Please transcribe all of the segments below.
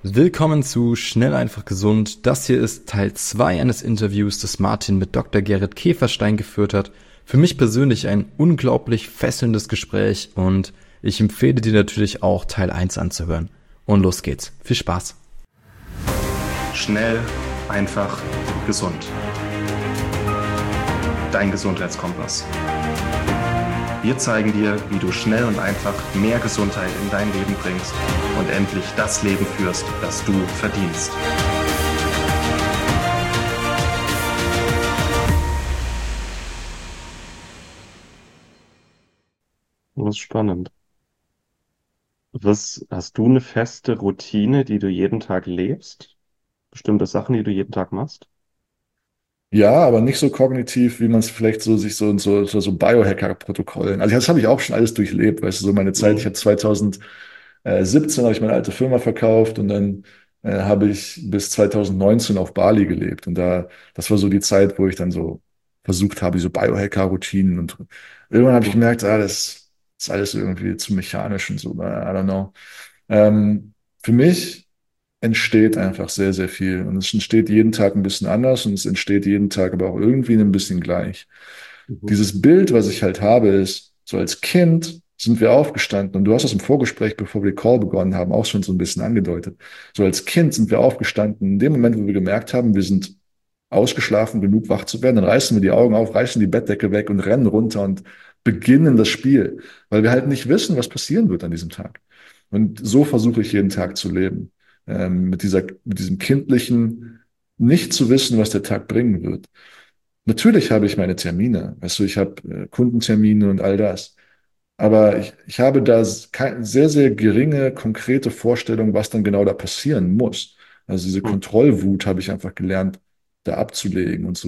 Willkommen zu Schnell, einfach, gesund. Das hier ist Teil 2 eines Interviews, das Martin mit Dr. Gerrit Käferstein geführt hat. Für mich persönlich ein unglaublich fesselndes Gespräch und ich empfehle dir natürlich auch Teil 1 anzuhören. Und los geht's. Viel Spaß. Schnell, einfach, gesund. Dein Gesundheitskompass. Wir zeigen dir, wie du schnell und einfach mehr Gesundheit in dein Leben bringst und endlich das Leben führst, das du verdienst. Das ist spannend. Hast du eine feste Routine, die du jeden Tag lebst? Bestimmte Sachen, die du jeden Tag machst? Ja, aber nicht so kognitiv, wie man es vielleicht so sich so Biohacker-Protokollen. Also das habe ich auch schon alles durchlebt, weißt du, so meine Zeit. Ich habe Mhm. 2017 habe ich meine alte Firma verkauft und dann habe ich bis 2019 auf Bali gelebt. Und das war so die Zeit, wo ich dann so versucht habe, diese Biohacker-Routinen und irgendwann habe ich Mhm. gemerkt, das ist alles irgendwie zu mechanisch und so, I don't know. Für mich entsteht einfach sehr, sehr viel. Und es entsteht jeden Tag ein bisschen anders und es entsteht jeden Tag aber auch irgendwie ein bisschen gleich. Mhm. Dieses Bild, was ich halt habe, ist, so als Kind sind wir aufgestanden und du hast das im Vorgespräch, bevor wir die Call begonnen haben, auch schon so ein bisschen angedeutet. So als Kind sind wir aufgestanden, in dem Moment, wo wir gemerkt haben, wir sind ausgeschlafen, genug wach zu werden, dann reißen wir die Augen auf, reißen die Bettdecke weg und rennen runter und beginnen das Spiel, weil wir halt nicht wissen, was passieren wird an diesem Tag. Und so versuche ich jeden Tag zu leben. Mit diesem kindlichen, nicht zu wissen, was der Tag bringen wird. Natürlich habe ich meine Termine. Weißt du, ich habe Kundentermine und all das. Aber ich habe da sehr, sehr geringe, konkrete Vorstellung, was dann genau da passieren muss. Also diese Mhm. Kontrollwut habe ich einfach gelernt, da abzulegen und so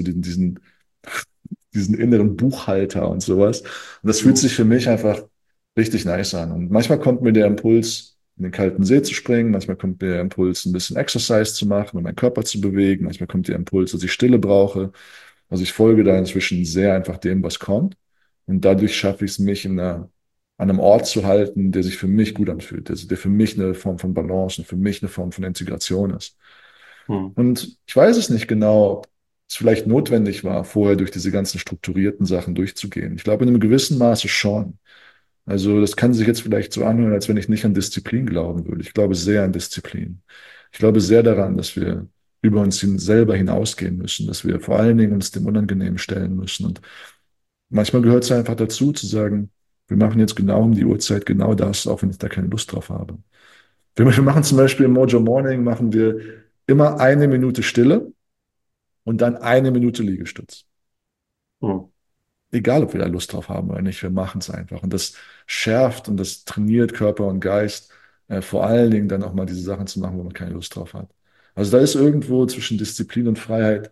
diesen inneren Buchhalter und sowas. Und das fühlt Mhm. sich für mich einfach richtig nice an. Und manchmal kommt mir der Impuls, in den kalten See zu springen. Manchmal kommt mir der Impuls, ein bisschen Exercise zu machen und meinen Körper zu bewegen. Manchmal kommt der Impuls, dass ich Stille brauche. Also ich folge da inzwischen sehr einfach dem, was kommt. Und dadurch schaffe ich es, mich an einem Ort zu halten, der sich für mich gut anfühlt, der für mich eine Form von Balance und für mich eine Form von Integration ist. Mhm. Und ich weiß es nicht genau, ob es vielleicht notwendig war, vorher durch diese ganzen strukturierten Sachen durchzugehen. Ich glaube, in einem gewissen Maße schon. Also das kann sich jetzt vielleicht so anhören, als wenn ich nicht an Disziplin glauben würde. Ich glaube sehr an Disziplin. Ich glaube sehr daran, dass wir über uns selber hinausgehen müssen, dass wir vor allen Dingen uns dem Unangenehmen stellen müssen. Und manchmal gehört es einfach dazu, zu sagen, wir machen jetzt genau um die Uhrzeit genau das, auch wenn ich da keine Lust drauf habe. Wir machen zum Beispiel im Mojo Morning, machen wir immer eine Minute Stille und dann eine Minute Liegestütz. Mhm. Egal, ob wir da Lust drauf haben oder nicht, wir machen es einfach. Und das schärft und das trainiert Körper und Geist, vor allen Dingen dann auch mal diese Sachen zu machen, wo man keine Lust drauf hat. Also da ist irgendwo zwischen Disziplin und Freiheit,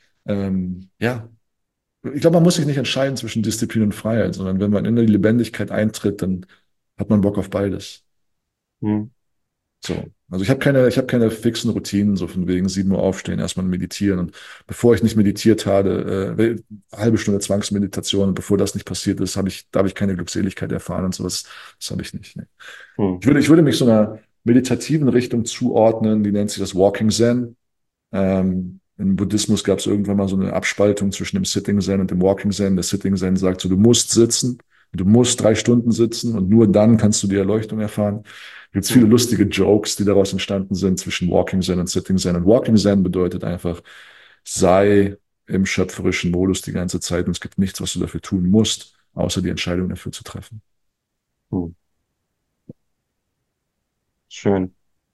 ja, ich glaube, man muss sich nicht entscheiden zwischen Disziplin und Freiheit, sondern wenn man in die Lebendigkeit eintritt, dann hat man Bock auf beides. Mhm. So. Also ich habe keine fixen Routinen, so von wegen 7 Uhr aufstehen, erstmal meditieren. Und bevor ich nicht meditiert habe, halbe Stunde Zwangsmeditation, und bevor das nicht passiert ist, da habe ich keine Glückseligkeit erfahren und sowas. Das habe ich nicht. Nee. Mhm. Ich würde mich so einer meditativen Richtung zuordnen, die nennt sich das Walking Zen. Im Buddhismus gab es irgendwann mal so eine Abspaltung zwischen dem Sitting Zen und dem Walking Zen. Der Sitting Zen sagt so, du musst sitzen, du musst 3 Stunden sitzen und nur dann kannst du die Erleuchtung erfahren. Gibt es viele Mhm. lustige Jokes, die daraus entstanden sind zwischen Walking Zen und Sitting Zen. Und Walking Zen bedeutet einfach, sei im schöpferischen Modus die ganze Zeit und es gibt nichts, was du dafür tun musst, außer die Entscheidung dafür zu treffen. Mhm. Schön.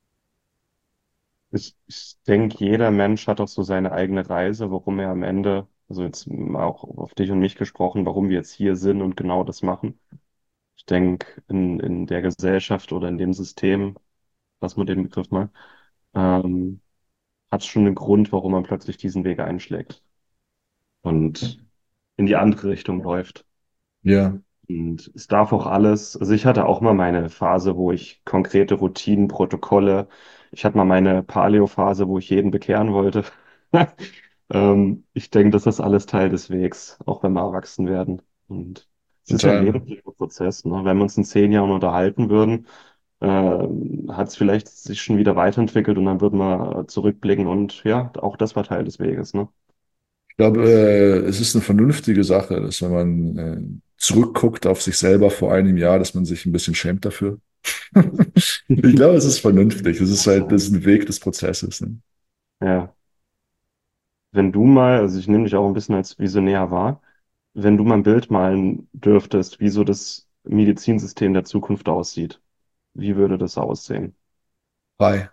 Ich denke, jeder Mensch hat auch so seine eigene Reise, warum er am Ende, also jetzt mal auch auf dich und mich gesprochen, warum wir jetzt hier sind und genau das machen. Ich denke, in der Gesellschaft oder in dem System, lass mal den Begriff mal, ähm, hat es schon einen Grund, warum man plötzlich diesen Weg einschlägt und in die andere Richtung läuft. Ja, Und es darf auch alles, also ich hatte auch mal meine Phase, wo ich konkrete Routinen, Protokolle, ich hatte mal meine Paleo-Phase, wo ich jeden bekehren wollte. Ich denke, das ist alles Teil des Wegs, auch wenn wir erwachsen werden. Und es ist ja ein total. lebenslanger Prozess, ne? Wenn wir uns in 10 Jahren unterhalten würden, hat es vielleicht sich schon wieder weiterentwickelt und dann wird man zurückblicken und ja, auch das war Teil des Weges, ne? Ich glaube, es ist eine vernünftige Sache, dass wenn man zurückguckt auf sich selber vor einem Jahr, dass man sich ein bisschen schämt dafür. Ich glaube, es ist vernünftig. Es ist halt, das ist ein Weg des Prozesses. Ne? Ja, wenn du mal, also ich nehme dich auch ein bisschen als Visionär wahr, wenn du mal ein Bild malen dürftest, wie so das Medizinsystem der Zukunft aussieht, wie würde das aussehen? Frei.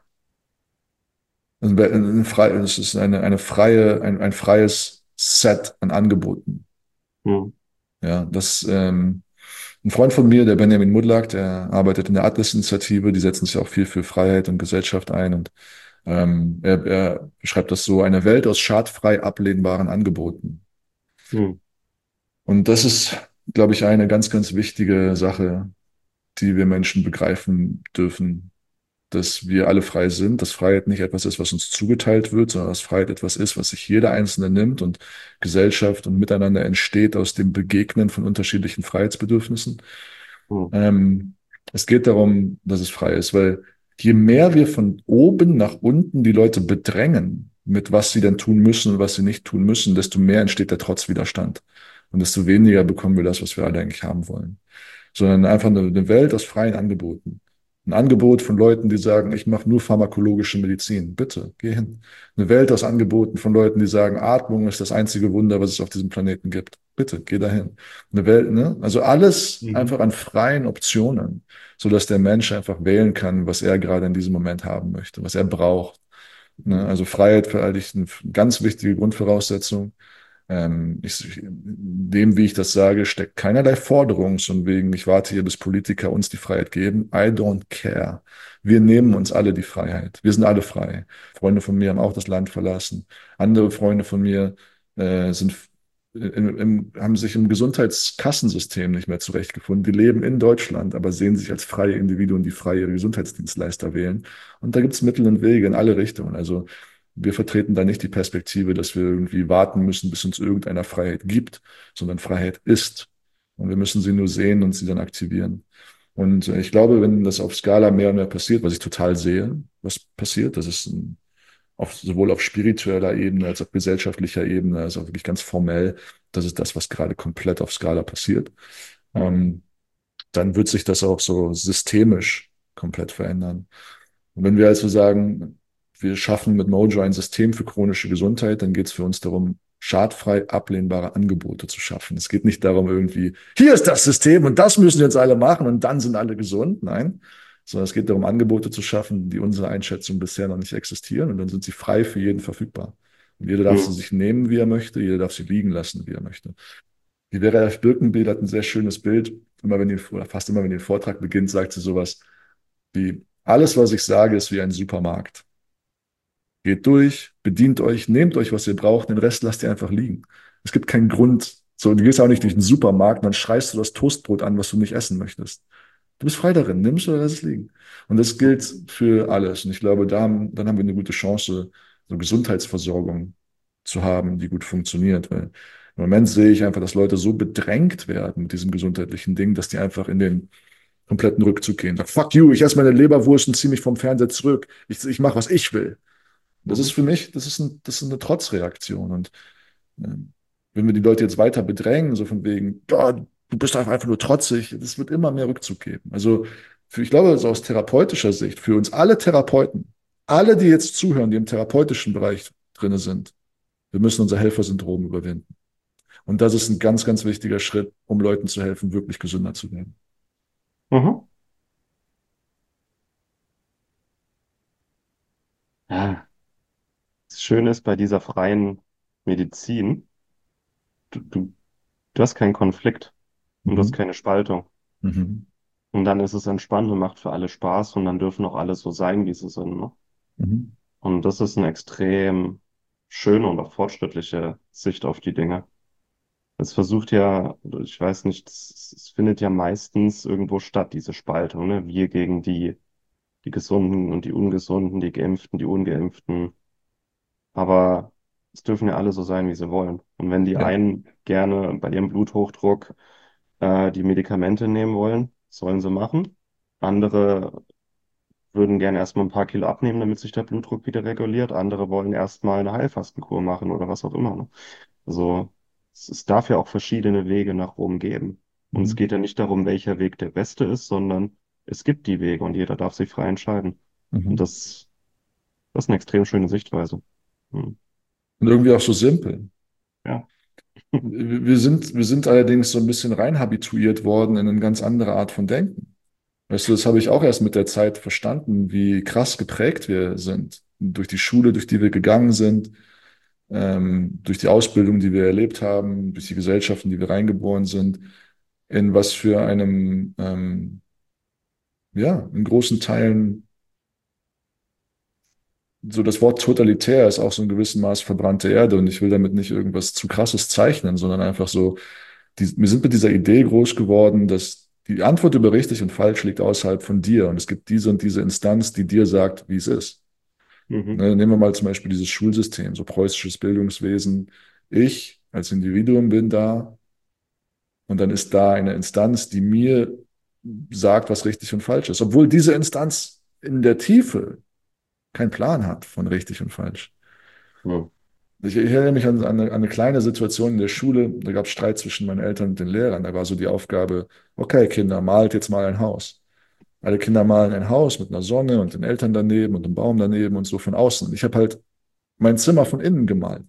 Es ist eine freie, ein freies Set an Angeboten. Hm. Ja, ein Freund von mir, der Benjamin Mudlak, der arbeitet in der Atlas-Initiative, die setzen sich auch viel für Freiheit und Gesellschaft ein und er beschreibt das so, eine Welt aus schadfrei ablehnbaren Angeboten. Hm. Und das ist, glaube ich, eine ganz, ganz wichtige Sache, die wir Menschen begreifen dürfen, dass wir alle frei sind, dass Freiheit nicht etwas ist, was uns zugeteilt wird, sondern dass Freiheit etwas ist, was sich jeder Einzelne nimmt und Gesellschaft und Miteinander entsteht aus dem Begegnen von unterschiedlichen Freiheitsbedürfnissen. Hm. Ähm, Es geht darum, dass es frei ist, weil je mehr wir von oben nach unten die Leute bedrängen, mit was sie denn tun müssen und was sie nicht tun müssen, desto mehr entsteht der Trotzwiderstand. Und desto weniger bekommen wir das, was wir alle eigentlich haben wollen. Sondern einfach eine Welt aus freien Angeboten. Ein Angebot von Leuten, die sagen, ich mache nur pharmakologische Medizin. Bitte, geh hin. Eine Welt aus Angeboten von Leuten, die sagen, Atmung ist das einzige Wunder, was es auf diesem Planeten gibt. Bitte, geh dahin. Eine Welt, ne? Also alles Mhm. einfach an freien Optionen, sodass der Mensch einfach wählen kann, was er gerade in diesem Moment haben möchte, was er braucht. Ne? Also Freiheit für all dich eine ganz wichtige Grundvoraussetzung. In dem, wie ich das sage, steckt keinerlei Forderung, von wegen, ich warte hier, bis Politiker uns die Freiheit geben. I don't care. Wir nehmen uns alle die Freiheit. Wir sind alle frei. Freunde von mir haben auch das Land verlassen. Andere Freunde von mir sind haben sich im Gesundheitskassensystem nicht mehr zurechtgefunden. Die leben in Deutschland, aber sehen sich als freie Individuen, die freie Gesundheitsdienstleister wählen. Und da gibt es Mittel und Wege in alle Richtungen. Also wir vertreten da nicht die Perspektive, dass wir irgendwie warten müssen, bis uns irgendeiner Freiheit gibt, sondern Freiheit ist. Und wir müssen sie nur sehen und sie dann aktivieren. Und ich glaube, wenn das auf Skala mehr und mehr passiert, was ich total sehe, was passiert, das ist sowohl auf spiritueller Ebene als auch gesellschaftlicher Ebene, also wirklich ganz formell, das ist das, was gerade komplett auf Skala passiert. Ähm, Dann wird sich das auch so systemisch komplett verändern. Und wenn wir also sagen, wir schaffen mit Mojo ein System für chronische Gesundheit, dann geht es für uns darum, schadfrei ablehnbare Angebote zu schaffen. Es geht nicht darum, irgendwie, hier ist das System und das müssen jetzt alle machen und dann sind alle gesund. Nein, sondern es geht darum, Angebote zu schaffen, die unserer Einschätzung bisher noch nicht existieren und dann sind sie frei für jeden verfügbar. Und jeder darf sie Hm. sich nehmen, wie er möchte, jeder darf sie liegen lassen, wie er möchte. Die Vera F. Birkenbiel hat ein sehr schönes Bild. Oder fast immer, wenn ihr Vortrag beginnt, sagt sie sowas wie, alles, was ich sage, ist wie ein Supermarkt. Geht durch, bedient euch, nehmt euch, was ihr braucht, den Rest lasst ihr einfach liegen. Es gibt keinen Grund. So, du gehst auch nicht durch den Supermarkt, dann schreist du das Toastbrot an, was du nicht essen möchtest. Du bist frei darin, nimmst oder lass es liegen. Und das gilt für alles. Und ich glaube, dann haben wir eine gute Chance, so Gesundheitsversorgung zu haben, die gut funktioniert. Weil im Moment sehe ich einfach, dass Leute so bedrängt werden mit diesem gesundheitlichen Ding, dass die einfach in den kompletten Rückzug gehen. Sag, fuck you, ich esse meine Leberwurst und ziehe mich vom Fernseher zurück. Ich mache, was ich will. Das ist Mhm. für mich, das ist eine Trotzreaktion. Und wenn wir die Leute jetzt weiter bedrängen, so von wegen, ja, du bist einfach nur trotzig, das wird immer mehr Rückzug geben. Also ich glaube, also aus therapeutischer Sicht, für uns alle Therapeuten, alle, die jetzt zuhören, die im therapeutischen Bereich drin sind, wir müssen unser Helfersyndrom überwinden. Und das ist ein ganz, ganz wichtiger Schritt, um Leuten zu helfen, wirklich gesünder zu werden. Mhm. Ja, das Schöne ist bei dieser freien Medizin, du, du, du hast keinen Konflikt und du hast Mhm. keine Spaltung. Mhm. Und dann ist es entspannt und macht für alle Spaß und dann dürfen auch alle so sein, wie sie sind, ne? Mhm. Und das ist eine extrem schöne und auch fortschrittliche Sicht auf die Dinge. Es versucht ja, ich weiß nicht, es findet ja meistens irgendwo statt, diese Spaltung, ne? Wir gegen die Gesunden und die Ungesunden, die Geimpften, die Ungeimpften. Aber es dürfen ja alle so sein, wie sie wollen. Und wenn die Ja. einen gerne bei ihrem Bluthochdruck die Medikamente nehmen wollen, sollen sie machen. Andere würden gerne erstmal ein paar Kilo abnehmen, damit sich der Blutdruck wieder reguliert. Andere wollen erstmal eine Heilfastenkur machen oder was auch immer. Ne? Also es darf ja auch verschiedene Wege nach Rom geben. Und es Mhm. geht ja nicht darum, welcher Weg der beste ist, sondern es gibt die Wege und jeder darf sich frei entscheiden. Und Mhm. das ist eine extrem schöne Sichtweise. Hm. Und irgendwie auch so simpel. Ja. Wir sind allerdings so ein bisschen reinhabituiert worden in eine ganz andere Art von Denken. Weißt du, das habe ich auch erst mit der Zeit verstanden, wie krass geprägt wir sind. Durch die Schule, durch die wir gegangen sind, durch die Ausbildung, die wir erlebt haben, durch die Gesellschaften, die wir reingeboren sind, in was für einem, ja, in großen Teilen, so das Wort totalitär ist auch so in gewissem Maß verbrannte Erde und ich will damit nicht irgendwas zu krasses zeichnen, sondern einfach so, wir sind mit dieser Idee groß geworden, dass die Antwort über richtig und falsch liegt außerhalb von dir und es gibt diese und diese Instanz, die dir sagt, wie es ist. Mhm. Ne, nehmen wir mal zum Beispiel dieses Schulsystem, so preußisches Bildungswesen. Ich als Individuum bin da und dann ist da eine Instanz, die mir sagt, was richtig und falsch ist, obwohl diese Instanz in der Tiefe keinen Plan hat von richtig und falsch. Hm. Ich erinnere mich an eine kleine Situation in der Schule. Da gab es Streit zwischen meinen Eltern und den Lehrern. Da war so die Aufgabe, okay, Kinder, malt jetzt mal ein Haus. Alle Kinder malen ein Haus mit einer Sonne und den Eltern daneben und einem Baum daneben und so von außen. Und ich habe halt mein Zimmer von innen gemalt.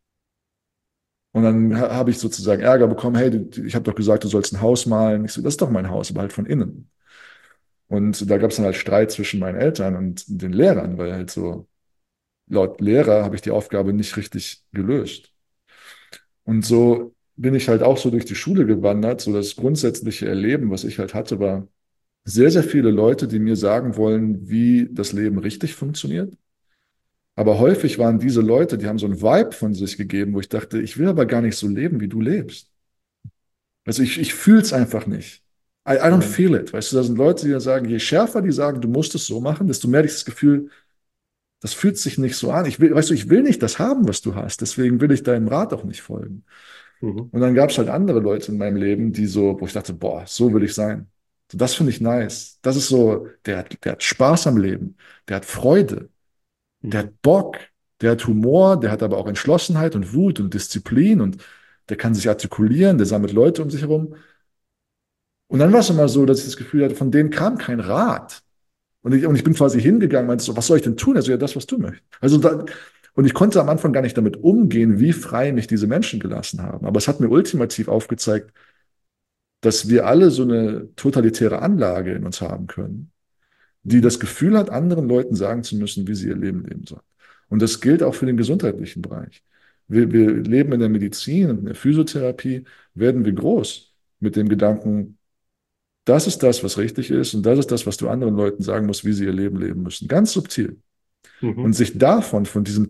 Und dann habe ich sozusagen Ärger bekommen, hey, ich habe doch gesagt, du sollst ein Haus malen. Ich so, das ist doch mein Haus, aber halt von innen. Und da gab es dann halt Streit zwischen meinen Eltern und den Lehrern, weil halt so, laut Lehrer habe ich die Aufgabe nicht richtig gelöst. Und so bin ich halt auch so durch die Schule gewandert. So das grundsätzliche Erleben, was ich halt hatte, war sehr, sehr viele Leute, die mir sagen wollen, wie das Leben richtig funktioniert. Aber häufig waren diese Leute, die haben so einen Vibe von sich gegeben, wo ich dachte, ich will aber gar nicht so leben, wie du lebst. Also ich fühle es einfach nicht. I don't Hm. feel it. Weißt du, da sind Leute, die dann sagen, je schärfer die sagen, du musst es so machen, desto mehr habe ich das Gefühl, das fühlt sich nicht so an. Ich will, weißt du, ich will nicht das haben, was du hast. Deswegen will ich deinem Rat auch nicht folgen. Mhm. Und dann gab es halt andere Leute in meinem Leben, die so, wo ich dachte, boah, so will ich sein. So, das finde ich nice. Das ist so, der hat Spaß am Leben, der hat Freude, der Mhm. hat Bock, der hat Humor, der hat aber auch Entschlossenheit und Wut und Disziplin und der kann sich artikulieren, der sammelt Leute um sich herum. Und dann war es immer so, dass ich das Gefühl hatte, von denen kam kein Rat. Und ich bin quasi hingegangen, meinte so, was soll ich denn tun? Also ja, das, was du möchtest. Und ich konnte am Anfang gar nicht damit umgehen, wie frei mich diese Menschen gelassen haben. Aber es hat mir ultimativ aufgezeigt, dass wir alle so eine totalitäre Anlage in uns haben können, die Mhm. das Gefühl hat, anderen Leuten sagen zu müssen, wie sie ihr Leben leben sollen. Und das gilt auch für den gesundheitlichen Bereich. Wir leben in der Medizin und in der Physiotherapie, werden wir groß mit dem Gedanken, das ist das, was richtig ist und das ist das, was du anderen Leuten sagen musst, wie sie ihr Leben leben müssen. Ganz subtil. Und Mhm. sich davon, von diesem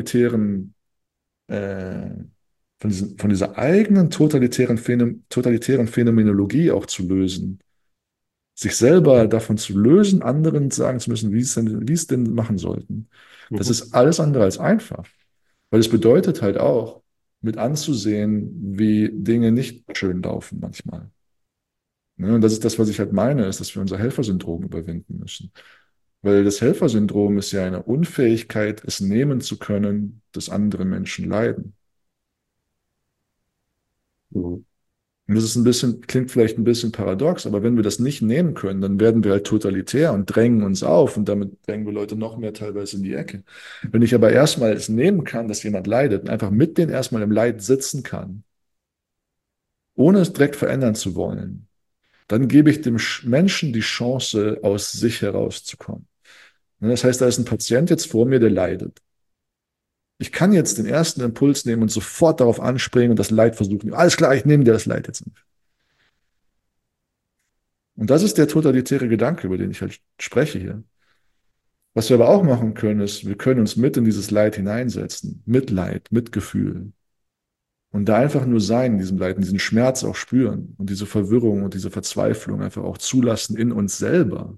äh, von dieser eigenen totalitären Phänomenologie auch zu lösen, sich selber davon zu lösen, anderen sagen zu müssen, wie es denn machen sollten. Das Mhm. ist alles andere als einfach. Weil es bedeutet halt auch, mit anzusehen, wie Dinge nicht schön laufen manchmal. Ne? Und das ist das, was ich halt meine, ist, dass wir unser Helfersyndrom überwinden müssen. Weil das Helfersyndrom ist ja eine Unfähigkeit, es nehmen zu können, dass andere Menschen leiden. Mhm. Und das ist ein bisschen, klingt vielleicht ein bisschen paradox, aber wenn wir das nicht nehmen können, dann werden wir halt totalitär und drängen uns auf und damit drängen wir Leute noch mehr teilweise in die Ecke. Wenn ich aber erstmal es nehmen kann, dass jemand leidet und einfach mit denen erstmal im Leid sitzen kann, ohne es direkt verändern zu wollen, dann gebe ich dem Menschen die Chance, aus sich herauszukommen. Ne, das heißt, da ist ein Patient jetzt vor mir, der leidet. Ich kann jetzt den ersten Impuls nehmen und sofort darauf anspringen und das Leid versuchen. Alles klar, ich nehme dir das Leid jetzt. Und das ist der totalitäre Gedanke, über den ich halt spreche hier. Was wir aber auch machen können, ist, wir können uns mit in dieses Leid hineinsetzen. Mitleid, Mitgefühl. Und da einfach nur sein in diesem Leid, und diesen Schmerz auch spüren und diese Verwirrung und diese Verzweiflung einfach auch zulassen in uns selber.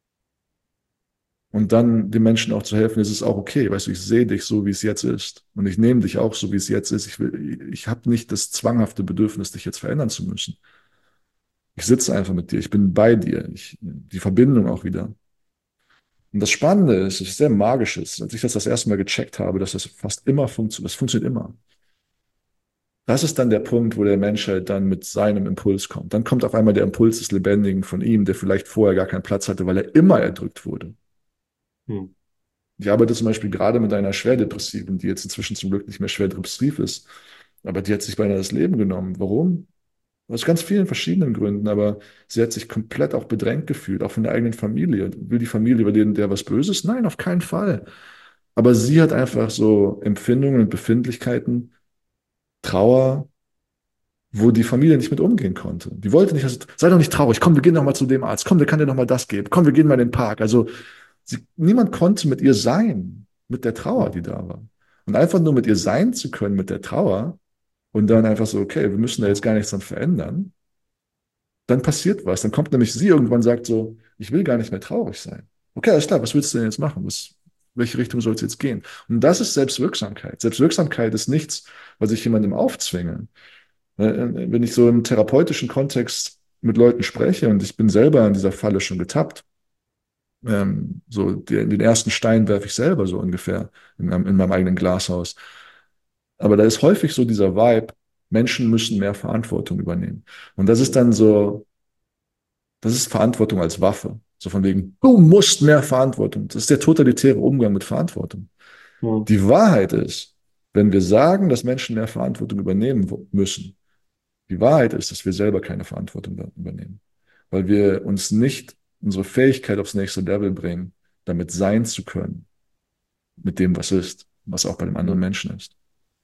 Und dann den Menschen auch zu helfen, es ist auch okay, weißt du, ich sehe dich so, wie es jetzt ist. Und ich nehme dich auch so, wie es jetzt ist. Ich habe nicht das zwanghafte Bedürfnis, dich jetzt verändern zu müssen. Ich sitze einfach mit dir, ich bin bei dir, die Verbindung auch wieder. Und das Spannende ist, es ist sehr magisch ist, als ich das erste Mal gecheckt habe, dass das fast immer funktioniert, das funktioniert immer. Das ist dann der Punkt, wo der Mensch halt dann mit seinem Impuls kommt. Dann kommt auf einmal der Impuls des Lebendigen von ihm, der vielleicht vorher gar keinen Platz hatte, weil er immer erdrückt wurde. Hm. Ich arbeite zum Beispiel gerade mit einer Schwerdepressiven, die jetzt inzwischen zum Glück nicht mehr schwer depressiv ist, aber die hat sich beinahe das Leben genommen. Warum? Aus ganz vielen verschiedenen Gründen, aber sie hat sich komplett auch bedrängt gefühlt, auch von der eigenen Familie. Will die Familie über den, der was Böses? Nein, auf keinen Fall. Aber sie hat einfach so Empfindungen und Befindlichkeiten, Trauer, wo die Familie nicht mit umgehen konnte. Die wollte nicht, also, sei doch nicht traurig, komm, wir gehen doch mal zu dem Arzt, komm, der kann dir noch mal das geben, komm, wir gehen mal in den Park. Also niemand konnte mit ihr sein, mit der Trauer, die da war. Und einfach nur mit ihr sein zu können, mit der Trauer, und dann einfach so, okay, wir müssen da jetzt gar nichts dran verändern, dann passiert was. Dann kommt nämlich sie irgendwann und sagt so, ich will gar nicht mehr traurig sein. Okay, alles klar, was willst du denn jetzt machen? Welche Richtung soll es jetzt gehen? Und das ist Selbstwirksamkeit. Selbstwirksamkeit ist nichts, was ich jemandem aufzwinge. Wenn ich so im therapeutischen Kontext mit Leuten spreche und ich bin selber in dieser Falle schon getappt, den ersten Stein werfe ich selber so ungefähr in meinem eigenen Glashaus. Aber da ist häufig so dieser Vibe, Menschen müssen mehr Verantwortung übernehmen. Und das ist dann so, das ist Verantwortung als Waffe. So von wegen, du musst mehr Verantwortung. Das ist der totalitäre Umgang mit Verantwortung. Hm. Die Wahrheit ist, wenn wir sagen, dass Menschen mehr Verantwortung übernehmen müssen, die Wahrheit ist, dass wir selber keine Verantwortung übernehmen, weil wir uns nicht unsere Fähigkeit aufs nächste Level bringen, damit sein zu können, mit dem, was ist, was auch bei dem anderen Menschen ist.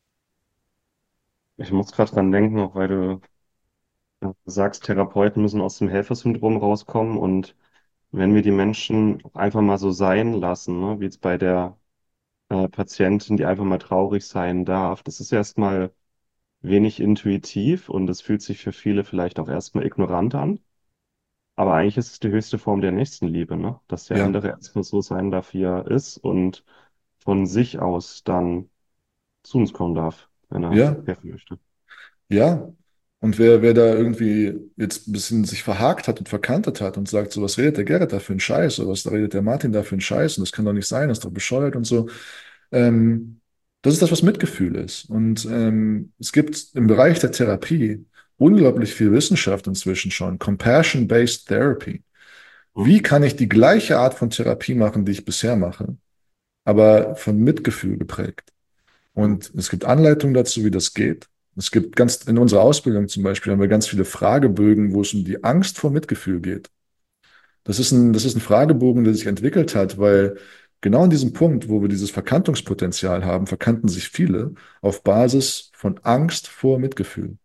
Ich muss gerade dran denken, auch weil du sagst, Therapeuten müssen aus dem Helfersyndrom rauskommen und wenn wir die Menschen auch einfach mal so sein lassen, ne, wie jetzt bei der Patientin, die einfach mal traurig sein darf, das ist erstmal wenig intuitiv und es fühlt sich für viele vielleicht auch erstmal ignorant an. Aber eigentlich ist es die höchste Form der Nächstenliebe, ne? Dass der Ja, andere erstmal so sein darf, wie er ist und von sich aus dann zu uns kommen darf, wenn er ja, helfen möchte. ja. Und wer da irgendwie jetzt ein bisschen sich verhakt hat und verkantet hat und sagt, so, was redet der Gerrit da für einen Scheiß oder was redet der Martin da für einen Scheiß und das kann doch nicht sein, das ist doch bescheuert und so. Ähm, Das ist das, was Mitgefühl ist. Und es gibt im Bereich der Therapie unglaublich viel Wissenschaft inzwischen schon. Compassion-Based Therapy. Hm? Wie kann ich die gleiche Art von Therapie machen, die ich bisher mache, aber von Mitgefühl geprägt? Hm. Und es gibt Anleitungen dazu, wie das geht. Es gibt in unserer Ausbildung zum Beispiel haben wir ganz viele Fragebögen, wo es um die Angst vor Mitgefühl geht. Das ist ein Fragebogen, der sich entwickelt hat, weil genau in diesem Punkt, wo wir dieses Verkantungspotenzial haben, verkanten sich viele auf Basis von Angst vor Mitgefühl.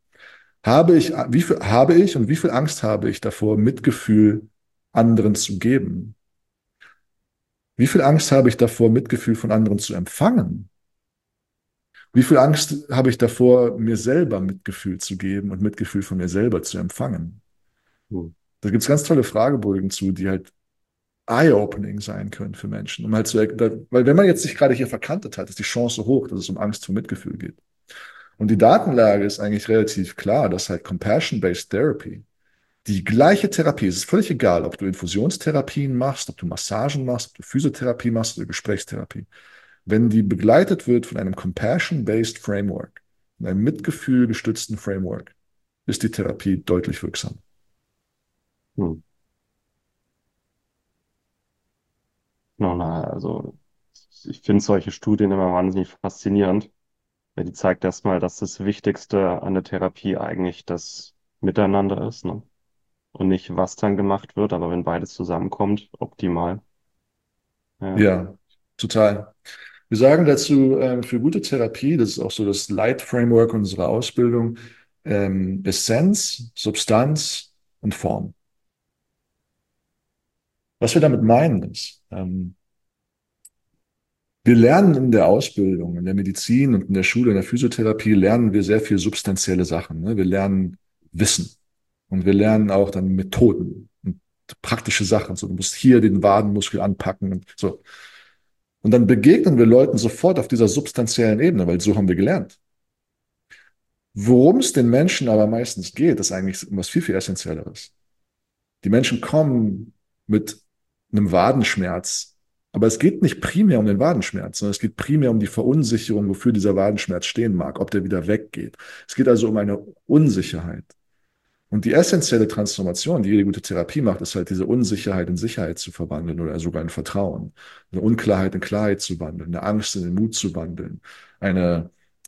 Wie viel Angst habe ich davor, Mitgefühl anderen zu geben? Wie viel Angst habe ich davor, Mitgefühl von anderen zu empfangen? Wie viel Angst habe ich davor, mir selber Mitgefühl zu geben und Mitgefühl von mir selber zu empfangen? Hm. Da gibt es ganz tolle Fragebögen zu, die halt eye-opening sein können für Menschen. Weil wenn man jetzt sich gerade hier verkantet hat, ist die Chance hoch, dass es um Angst vor Mitgefühl geht. Und die Datenlage ist eigentlich relativ klar, dass halt Compassion-Based Therapy, die gleiche Therapie, es ist völlig egal, ob du Infusionstherapien machst, ob du Massagen machst, ob du Physiotherapie machst oder Gesprächstherapie. Wenn die begleitet wird von einem Compassion-Based Framework, einem Mitgefühl gestützten Framework, ist die Therapie deutlich wirksam. Hm. Also ich finde solche Studien immer wahnsinnig faszinierend, weil die zeigt erstmal, dass das Wichtigste an der Therapie eigentlich das Miteinander ist, ne? Und nicht, was dann gemacht wird, aber wenn beides zusammenkommt, optimal. Ja. Ja, total. Wir sagen dazu, für gute Therapie, das ist auch so das Light-Framework unserer Ausbildung, Essenz, Substanz und Form. Was wir damit meinen ist, wir lernen in der Ausbildung, in der Medizin und in der Schule, in der Physiotherapie, lernen wir sehr viel substanzielle Sachen. Ne? Wir lernen Wissen und wir lernen auch dann Methoden und praktische Sachen. So, du musst hier den Wadenmuskel anpacken und so. Und dann begegnen wir Leuten sofort auf dieser substanziellen Ebene, weil so haben wir gelernt. Worum es den Menschen aber meistens geht, ist eigentlich was viel, viel Essentielleres. Die Menschen kommen mit einem Wadenschmerz Aber es geht nicht primär um den Wadenschmerz, sondern es geht primär um die Verunsicherung, wofür dieser Wadenschmerz stehen mag, ob der wieder weggeht. Es geht also um eine Unsicherheit. Und die essentielle Transformation, die jede gute Therapie macht, ist halt diese Unsicherheit in Sicherheit zu verwandeln oder sogar in Vertrauen. Eine Unklarheit in Klarheit zu wandeln, eine Angst in den Mut zu wandeln, eine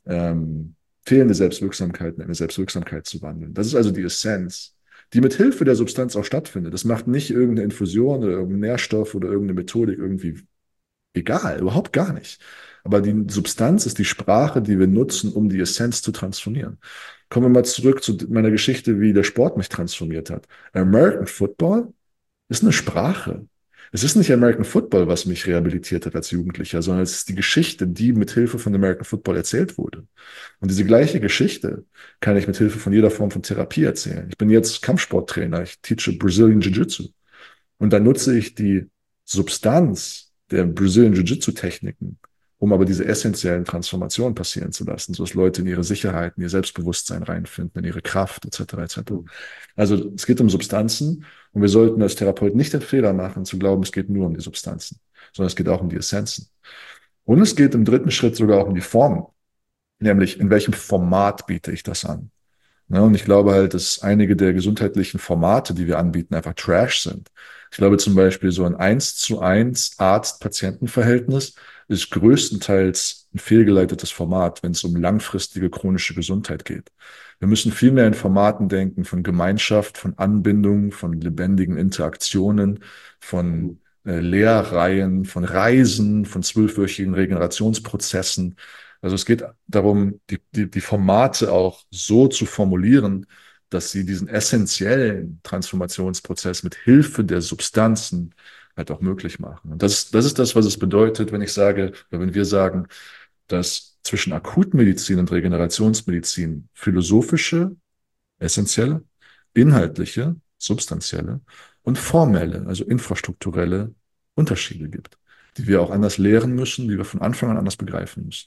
fehlende Selbstwirksamkeit in eine Selbstwirksamkeit zu wandeln. Das ist also die Essenz, die mit Hilfe der Substanz auch stattfindet. Das macht nicht irgendeine Infusion oder irgendein Nährstoff oder irgendeine Methodik irgendwie egal, überhaupt gar nicht. Aber die Substanz ist die Sprache, die wir nutzen, um die Essenz zu transformieren. Kommen wir mal zurück zu meiner Geschichte, wie der Sport mich transformiert hat. American Football ist eine Sprache. Es ist nicht American Football, was mich rehabilitiert hat als Jugendlicher, sondern es ist die Geschichte, die mit Hilfe von American Football erzählt wurde. Und diese gleiche Geschichte kann ich mit Hilfe von jeder Form von Therapie erzählen. Ich bin jetzt Kampfsporttrainer, ich teache Brazilian Jiu-Jitsu. Und da nutze ich die Substanz der Brazilian Jiu-Jitsu-Techniken, um aber diese essentiellen Transformationen passieren zu lassen, sodass Leute in ihre Sicherheit, in ihr Selbstbewusstsein reinfinden, in ihre Kraft, etc., etc. Also es geht um Substanzen und wir sollten als Therapeut nicht den Fehler machen, zu glauben, es geht nur um die Substanzen, sondern es geht auch um die Essenzen. Und es geht im dritten Schritt sogar auch um die Formen, nämlich in welchem Format biete ich das an. Ja, und ich glaube halt, dass einige der gesundheitlichen Formate, die wir anbieten, einfach Trash sind. Ich glaube zum Beispiel so ein 1:1 Arzt-Patienten-Verhältnis ist größtenteils ein fehlgeleitetes Format, wenn es um langfristige chronische Gesundheit geht. Wir müssen viel mehr in Formaten denken von Gemeinschaft, von Anbindung, von lebendigen Interaktionen, von Lehrreihen, von Reisen, von 12-wöchigen Regenerationsprozessen. Also es geht darum, die Formate auch so zu formulieren, dass sie diesen essentiellen Transformationsprozess mit Hilfe der Substanzen halt auch möglich machen. Und das ist das, was es bedeutet, wenn ich sage, oder wenn wir sagen, dass zwischen Akutmedizin und Regenerationsmedizin philosophische, essentielle, inhaltliche, substanzielle und formelle, also infrastrukturelle Unterschiede gibt, die wir auch anders lehren müssen, die wir von Anfang an anders begreifen müssen.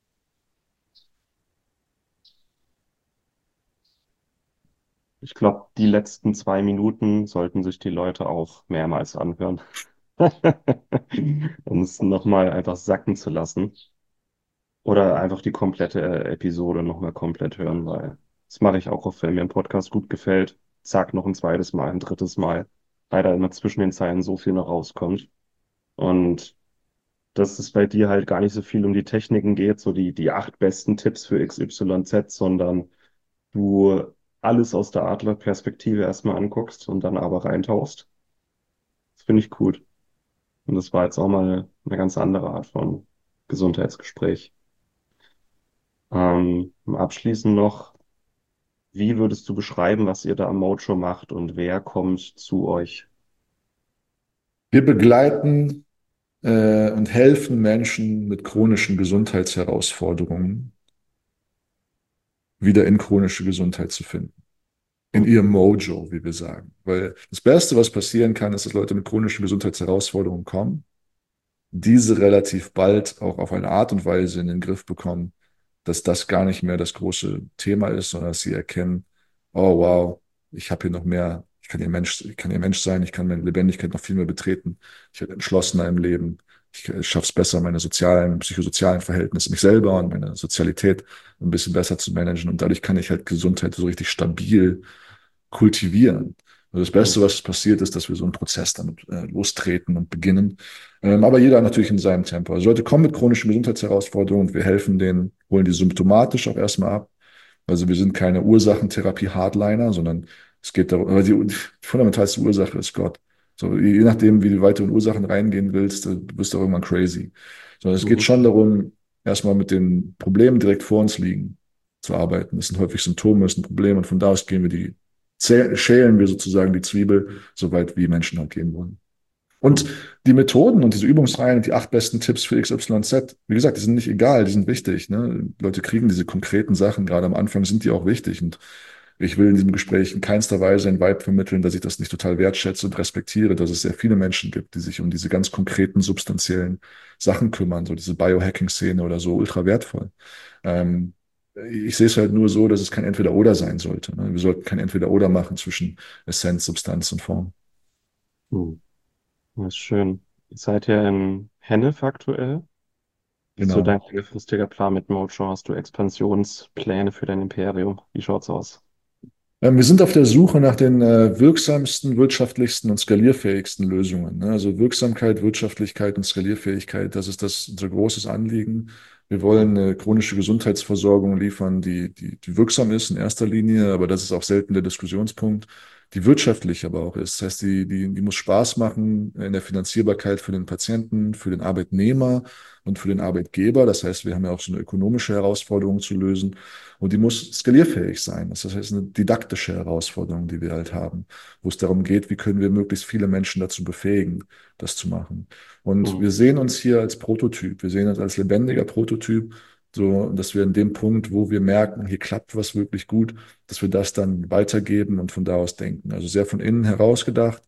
Ich glaube, die letzten 2 Minuten sollten sich die Leute auch mehrmals anhören, um es nochmal einfach sacken zu lassen. Oder einfach die komplette Episode nochmal komplett hören, weil das mache ich auch oft, wenn mir ein Podcast gut gefällt. Zack, noch ein zweites Mal, ein drittes Mal. Leider immer zwischen den Zeilen so viel noch rauskommt. Und dass es bei dir halt gar nicht so viel um die Techniken geht, so die 8 besten Tipps für XYZ, sondern du alles aus der Adlerperspektive erstmal anguckst und dann aber reintauchst. Das finde ich gut. Und das war jetzt auch mal eine ganz andere Art von Gesundheitsgespräch. Abschließend noch, wie würdest du beschreiben, was ihr da am Mojo macht und wer kommt zu euch? Wir begleiten und helfen Menschen mit chronischen Gesundheitsherausforderungen wieder in chronische Gesundheit zu finden. In ihrem Mojo, wie wir sagen. Weil das Beste, was passieren kann, ist, dass Leute mit chronischen Gesundheitsherausforderungen kommen, diese relativ bald auch auf eine Art und Weise in den Griff bekommen, dass das gar nicht mehr das große Thema ist, sondern dass sie erkennen, oh wow, ich habe hier noch mehr, ich kann hier Mensch sein, ich kann meine Lebendigkeit noch viel mehr betreten, ich werde entschlossener im Leben, ich schaffe es besser, meine sozialen, psychosozialen Verhältnisse, mich selber und meine Sozialität ein bisschen besser zu managen und dadurch kann ich halt Gesundheit so richtig stabil kultivieren. Also das Beste, was passiert, ist, dass wir so einen Prozess damit lostreten und beginnen. Aber jeder natürlich in seinem Tempo. Also Leute kommen mit chronischen Gesundheitsherausforderungen und wir helfen denen, holen die symptomatisch auch erstmal ab. Also wir sind keine Ursachentherapie-Hardliner, sondern es geht darum, aber die fundamentalste Ursache ist Gott. So, je nachdem, wie du weiter in Ursachen reingehen willst, du bist du auch irgendwann crazy. Sondern es geht Mhm. schon darum, erstmal mit den Problemen direkt vor uns liegen zu arbeiten. Das sind häufig Symptome, das sind Probleme und von da aus gehen wir schälen wir sozusagen die Zwiebel, so weit wie Menschen halt gehen wollen. Und die Methoden und diese Übungsreihen und die 8 besten Tipps für XYZ, wie gesagt, die sind nicht egal, die sind wichtig. Ne? Leute kriegen diese konkreten Sachen, gerade am Anfang sind die auch wichtig. Und ich will in diesem Gespräch in keinster Weise ein Vibe vermitteln, dass ich das nicht total wertschätze und respektiere, dass es sehr viele Menschen gibt, die sich um diese ganz konkreten, substanziellen Sachen kümmern, so diese Biohacking-Szene oder so, ultra wertvoll. Ähm, Ich sehe es halt nur so, dass es kein Entweder-Oder sein sollte. Ne? Wir sollten kein Entweder-Oder machen zwischen Essenz, Substanz und Form. Mhm. Das ist schön. Ihr seid ja in Hennef aktuell. Wie ist so Genau. dein längerfristiger Plan mit Mojo? Hast du Expansionspläne für dein Imperium? Wie schaut's aus? Wir sind auf der Suche nach den wirksamsten, wirtschaftlichsten und skalierfähigsten Lösungen. Ne? Also Wirksamkeit, Wirtschaftlichkeit und Skalierfähigkeit, das ist unser großes Anliegen. Wir wollen eine chronische Gesundheitsversorgung liefern, die wirksam ist in erster Linie, aber das ist auch selten der Diskussionspunkt, die wirtschaftlich aber auch ist. Das heißt, die muss Spaß machen in der Finanzierbarkeit für den Patienten, für den Arbeitnehmer und für den Arbeitgeber. Das heißt, wir haben ja auch so eine ökonomische Herausforderung zu lösen. Und die muss skalierfähig sein. Das heißt, eine didaktische Herausforderung, die wir halt haben, wo es darum geht, wie können wir möglichst viele Menschen dazu befähigen, das zu machen. Und Mhm. wir sehen uns hier als Prototyp. Wir sehen uns als lebendiger Prototyp, so, dass wir in dem Punkt, wo wir merken, hier klappt was wirklich gut, dass wir das dann weitergeben und von da aus denken. Also sehr von innen heraus gedacht.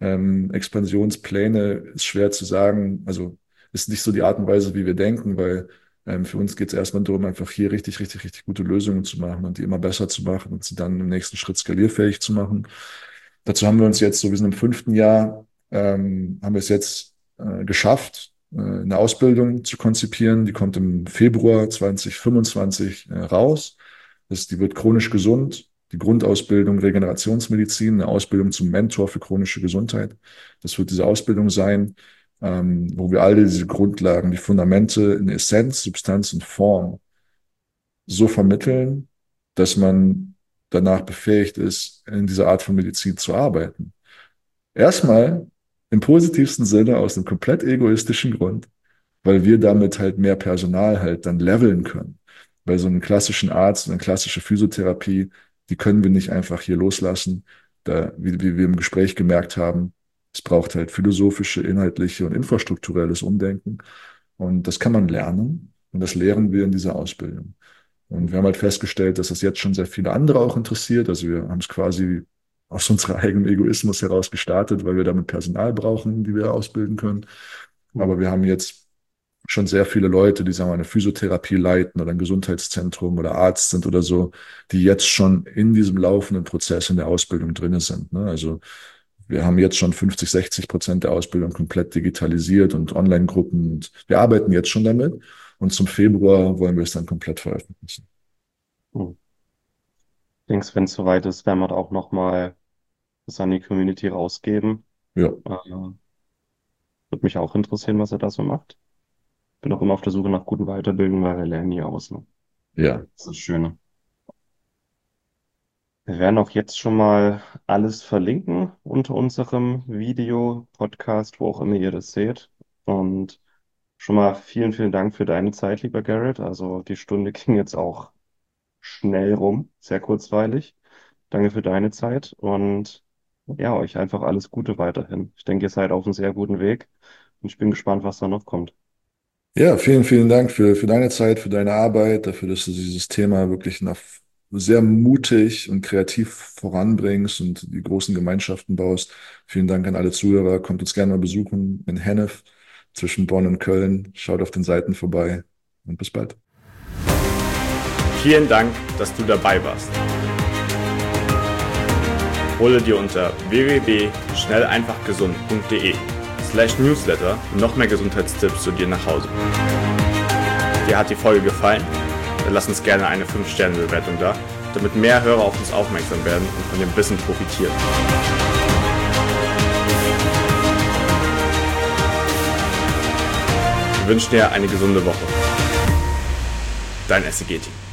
Expansionspläne ist schwer zu sagen. Also ist nicht so die Art und Weise, wie wir denken, weil für uns geht es erstmal darum, einfach hier richtig, richtig, richtig gute Lösungen zu machen und die immer besser zu machen und sie dann im nächsten Schritt skalierfähig zu machen. Dazu haben wir uns jetzt, so wir sind im 5. Jahr, haben wir es jetzt geschafft, eine Ausbildung zu konzipieren. Die kommt im Februar 2025 raus. Die wird chronisch gesund, die Grundausbildung Regenerationsmedizin, eine Ausbildung zum Mentor für chronische Gesundheit. Das wird diese Ausbildung sein, wo wir alle diese Grundlagen, die Fundamente in Essenz, Substanz und Form so vermitteln, dass man danach befähigt ist, in dieser Art von Medizin zu arbeiten. Erstmal im positivsten Sinne aus einem komplett egoistischen Grund, weil wir damit halt mehr Personal halt dann leveln können. Bei so einem klassischen Arzt und eine klassische Physiotherapie, die können wir nicht einfach hier loslassen. Da, wie wir im Gespräch gemerkt haben, es braucht halt philosophische, inhaltliche und infrastrukturelles Umdenken. Und das kann man lernen. Und das lehren wir in dieser Ausbildung. Und wir haben halt festgestellt, dass das jetzt schon sehr viele andere auch interessiert. Also wir haben es quasi aus unserem eigenen Egoismus heraus gestartet, weil wir damit Personal brauchen, die wir ausbilden können. Aber Mhm. wir haben jetzt schon sehr viele Leute, die sagen wir, eine Physiotherapie leiten oder ein Gesundheitszentrum oder Arzt sind oder so, die jetzt schon in diesem laufenden Prozess in der Ausbildung drin sind. Ne? Also wir haben jetzt schon 50-60% der Ausbildung komplett digitalisiert und Online-Gruppen. Und wir arbeiten jetzt schon damit. Und zum Februar wollen wir es dann komplett veröffentlichen. Mhm. Ich denke, wenn es soweit ist, werden wir da auch nochmal das an die Community rausgeben. Ja, Würde mich auch interessieren, was er da so macht. Bin auch immer auf der Suche nach guten Weiterbildungen, weil wir lernen nie aus. Ne? ja. Das ist das Schöne. Wir werden auch jetzt schon mal alles verlinken unter unserem Video, Podcast, wo auch immer ihr das seht. Und schon mal vielen, vielen Dank für deine Zeit, lieber Garrett. Also die Stunde ging jetzt auch schnell rum, sehr kurzweilig. Danke für deine Zeit und ja, euch einfach alles Gute weiterhin. Ich denke, ihr seid auf einem sehr guten Weg und ich bin gespannt, was da noch kommt. Ja, vielen, vielen Dank für deine Zeit, für deine Arbeit, dafür, dass du dieses Thema wirklich nach sehr mutig und kreativ voranbringst und die großen Gemeinschaften baust. Vielen Dank an alle Zuhörer. Kommt uns gerne mal besuchen in Hennef zwischen Bonn und Köln. Schaut auf den Seiten vorbei und bis bald. Vielen Dank, dass du dabei warst. Hole dir unter www.schnelleinfachgesund.de/Newsletter noch mehr Gesundheitstipps zu dir nach Hause. Dir hat die Folge gefallen? Dann lass uns gerne eine 5-Sterne-Bewertung da, damit mehr Hörer auf uns aufmerksam werden und von dem Wissen profitieren. Wir wünschen dir eine gesunde Woche. Dein SEG-Team.